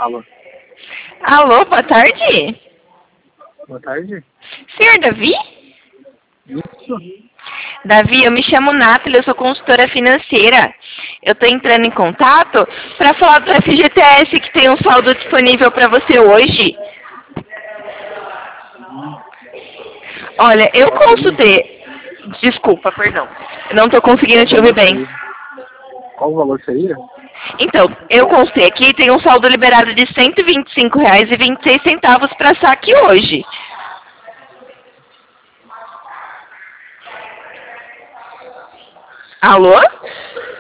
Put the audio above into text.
Alô. Alô, boa tarde. Boa tarde. Senhor Davi? Isso. Davi, eu me chamo Nathalie, eu sou consultora financeira. Eu estou entrando em contato para falar do FGTS que tem um saldo disponível para você hoje. Olha, eu consultei... Desculpa, perdão. Eu não estou conseguindo te ouvir bem. Qual o valor seria? Então, eu consultei aqui, tem um saldo liberado de R$ 125,26 para saque hoje. Alô?